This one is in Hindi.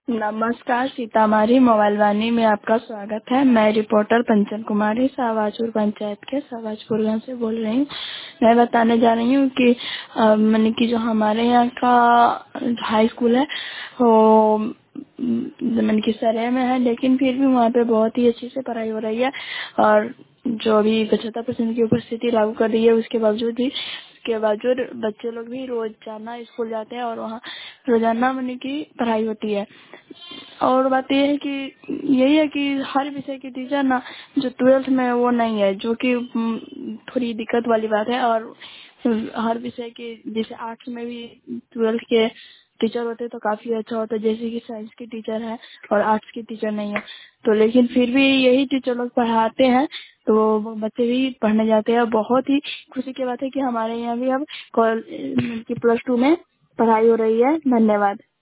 नमस्कार, सीतामढ़ी मोबाइल वाणी में आपका स्वागत है। मैं रिपोर्टर पंचन कुमारी शाहबाजपुर पंचायत के शाहबाजपुर गाँव से बोल रही हूँ। मैं बताने जा रही हूँ कि मैंने कि जो हमारे यहाँ का हाई स्कूल है वो मैंने कि सरे में है, लेकिन फिर भी वहाँ पे बहुत ही अच्छी से पढ़ाई हो रही है। और जो अभी 75% की उपस्थिति लागू कर रही है, उसके बावजूद बच्चे लोग भी रोजाना स्कूल जाते हैं और वहाँ रोजाना मैंने की पढ़ाई होती है। और बात यह है कि यही है कि हर विषय की टीचर ना जो 12th में वो नहीं है, जो कि थोड़ी दिक्कत वाली बात है। और हर विषय के जैसे आर्ट्स में भी 12th के टीचर होते तो काफी अच्छा होता, जैसे कि साइंस के टीचर है और आर्ट्स के टीचर नहीं है। तो लेकिन फिर भी यही टीचर लोग पढ़ाते हैं तो वो बच्चे भी पढ़ने जाते हैं। बहुत ही खुशी की बात है कि हमारे यहाँ भी अब प्लस 2 में पढ़ाई हो रही है। धन्यवाद।